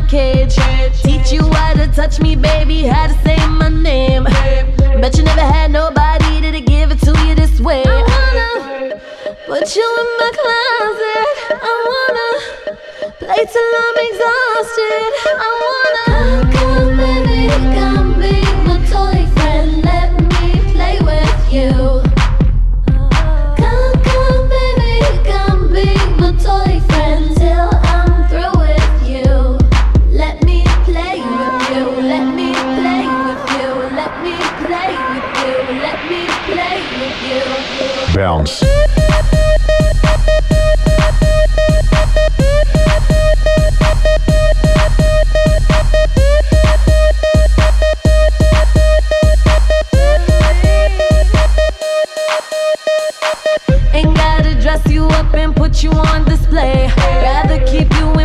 cage. Teach you how to touch me, baby, how to say my name. Bet you never had nobody to give it to you this way. I wanna put you in my closet. I wanna play till I'm exhausted. I wanna come, baby, come be my toy friend. Let me play with you. Come, baby, come be my toy friend till I'm through with you. Let me play with you. Let me play with you. Let me play with you. Let me play with you. Bounce. Ain't gotta dress you up and put you on display. Rather keep you